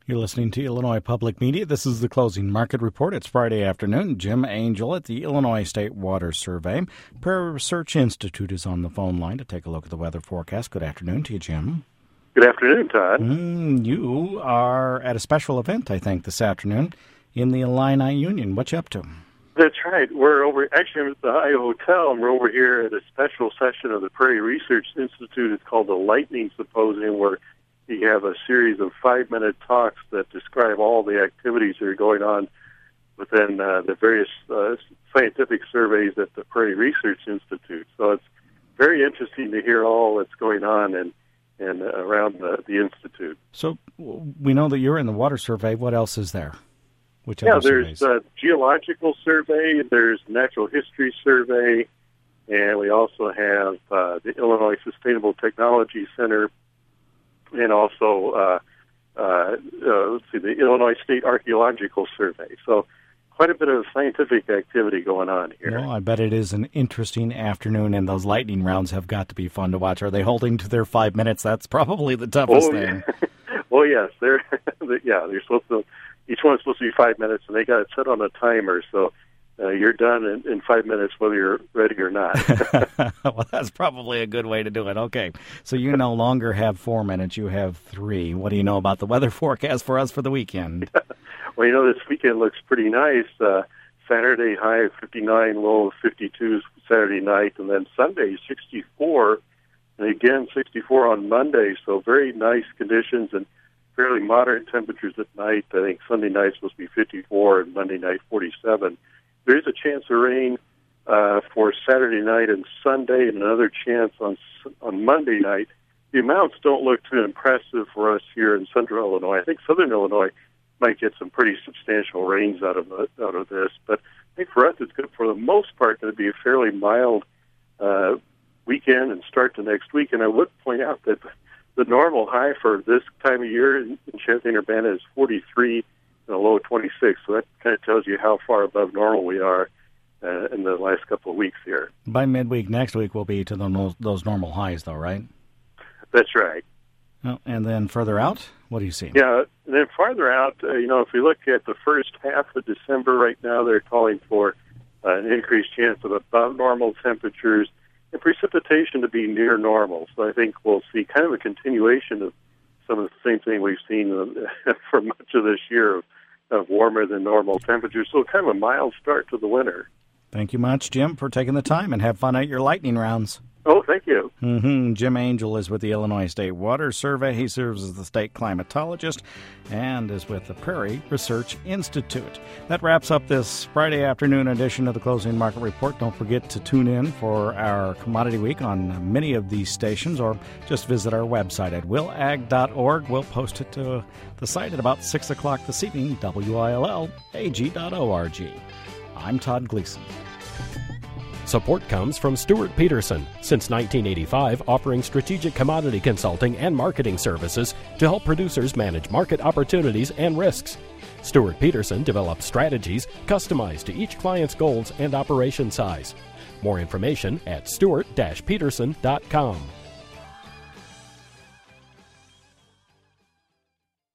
You're listening to Illinois Public Media. This is the Closing Market Report. It's Friday afternoon. Jim Angel at the Illinois State Water Survey. Prairie Research Institute is on the phone line to take a look at the weather forecast. Good afternoon to you, Jim. Good afternoon, Todd. You are at a special event, I think, this afternoon in the Illini Union. What you up to? That's right. We're actually at the Ohio Hotel, and we're over here at a special session of the Prairie Research Institute. It's called the Lightning Symposium, where you have a series of 5-minute talks that describe all the activities that are going on within the various scientific surveys at the Prairie Research Institute. So it's very interesting to hear all that's going on and around the Institute. So we know that you're in the water survey. What else is there? There's a geological survey, there's natural history survey, and we also have the Illinois Sustainable Technology Center, and also, the Illinois State Archaeological Survey. So quite a bit of scientific activity going on here. Well, I bet it is an interesting afternoon, and those lightning rounds have got to be fun to watch. Are they holding to their 5 minutes? That's probably the toughest thing. Well, yes. They're supposed to. Each one's supposed to be 5 minutes, and they got it set on a timer, so you're done in 5 minutes whether you're ready or not. Well, that's probably a good way to do it. Okay, so you no longer have 4 minutes, you have 3. What do you know about the weather forecast for us for the weekend? Well, this weekend looks pretty nice. Saturday high of 59, low of 52 Saturday night, and then Sunday 64, and again 64 on Monday, so very nice conditions and fairly moderate temperatures at night. I think Sunday night's supposed to be 54 and Monday night 47. There is a chance of rain for Saturday night and Sunday, and another chance on Monday night. The amounts don't look too impressive for us here in central Illinois. I think southern Illinois might get some pretty substantial rains out of this, but I think for us it's good for the most part going to be a fairly mild weekend and start to next week. And I would point out that the normal high for this time of year in Champaign-Urbana is 43 and a low of 26, so that kind of tells you how far above normal we are in the last couple of weeks here. By midweek next week, we'll be to those normal highs, though, right? That's right. Well, and then further out, what do you see? Yeah, and then farther out, if we look at the first half of December right now, they're calling for an increased chance of above normal temperatures and precipitation to be near normal. So I think we'll see kind of a continuation of some of the same thing we've seen for much of this year of warmer than normal temperatures. So kind of a mild start to the winter. Thank you much, Jim, for taking the time, and have fun at your lightning rounds. Oh, thank you. Jim Angel is with the Illinois State Water Survey. He serves as the state climatologist and is with the Prairie Research Institute. That wraps up this Friday afternoon edition of the Closing Market Report. Don't forget to tune in for our Commodity Week on many of these stations, or just visit our website at willag.org. We'll post it to the site at about 6 o'clock this evening, willag.org. I'm Todd Gleason. Support comes from Stuart Peterson, since 1985 offering strategic commodity consulting and marketing services to help producers manage market opportunities and risks. Stuart Peterson develops strategies customized to each client's goals and operation size. More information at stuart-peterson.com.